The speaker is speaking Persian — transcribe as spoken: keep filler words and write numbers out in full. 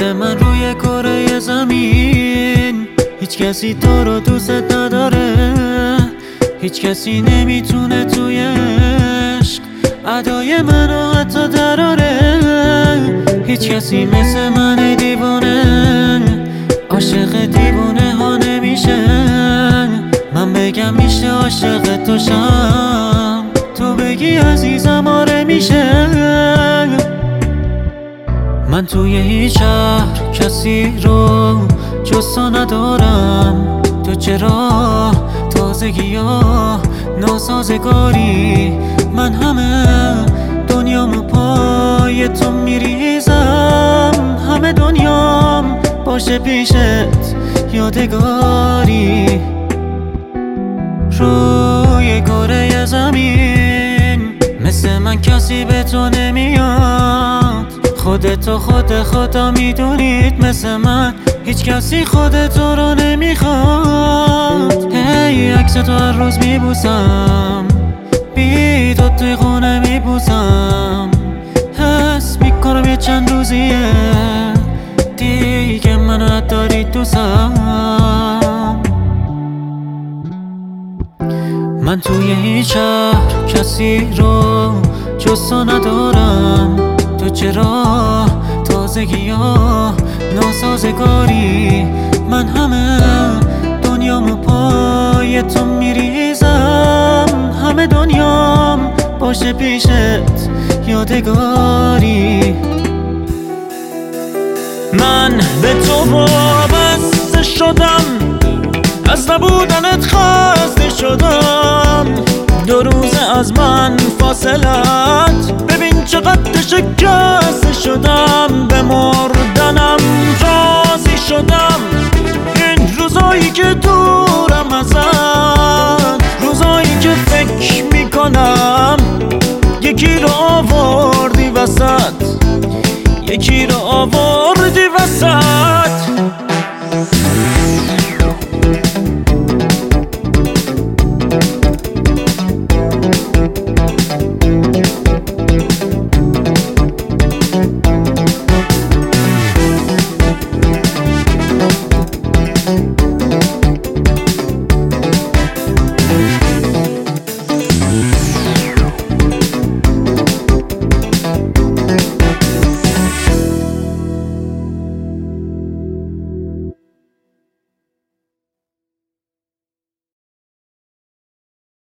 وقت من روی کره زمین هیچ کسی تو رو دوست نداره، هیچ کسی نمیتونه توی عشق ادای منو حتی دراره. هیچ کسی مثل من دیوانه عاشق دیوانه ها نمیشه. من بگم میشه عاشق تو شم، تو بگی عزیزم آره میشه. من توی هیچ شهر کسی رو جز تو ندارم. تو چرا تازگی ها ناسازگاری؟ من همه دنیامو پای تو میریزم، همه دنیام باشه پیشت یادگاری. روی کره زمین مثل من کسی به تو نمیاد. خودتو خود خدا میدونید مثل من هیچ کسی خودتو رو نمیخواد. هی عکس تو هر روز میبوسم، بی تو توی خونه میبوسم. حس میکنم یه چند روزیه دیگه منو نداری دوستم. من توی هیچ شهر کسی رو جز تو ندارم. تو چرا تازگی ها ناسازگاری؟ من همه دنیامو پای تو میریزم، همه دنیام باشه پیشت یادگاری. من به تو وابسته شدم، از نبودنت خسته شدم. دو روزه از من فاصلت، ببین چقدر شکسته شدم. بمر